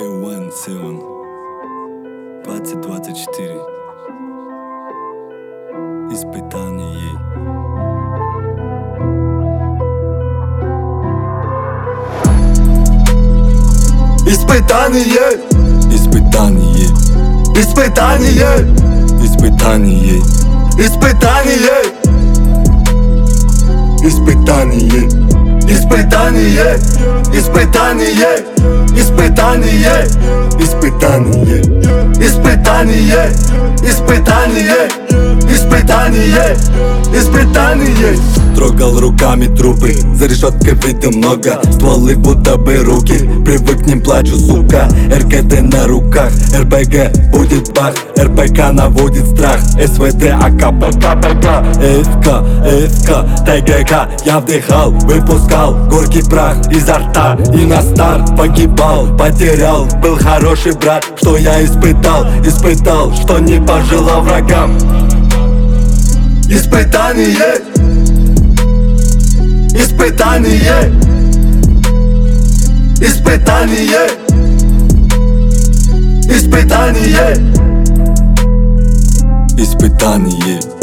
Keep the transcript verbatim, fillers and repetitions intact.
Эй один семь двадцать двадцать четыре. Испытание. Испытание, Испытание. испытание, Испытание. испытание, испытание, испытание, испытание, испытание, испытание, испытание, испытание, испытание, испытание. Трогал руками трупы, за решеткой виды много. Стволы будто бы руки, привык к ним, плачу, сука. РКТ на руках, РБГ будет бах, РПК наводит страх. СВД, АК, ПК, ПК, ФК, ФК, ТГК. Я вдыхал, выпускал горький прах изо рта и на старт погибал, потерял. Был хороший брат, что я испытал, испытал, что не пожелал врагам. Испытание, испытание, испытание, испытание, Испытание.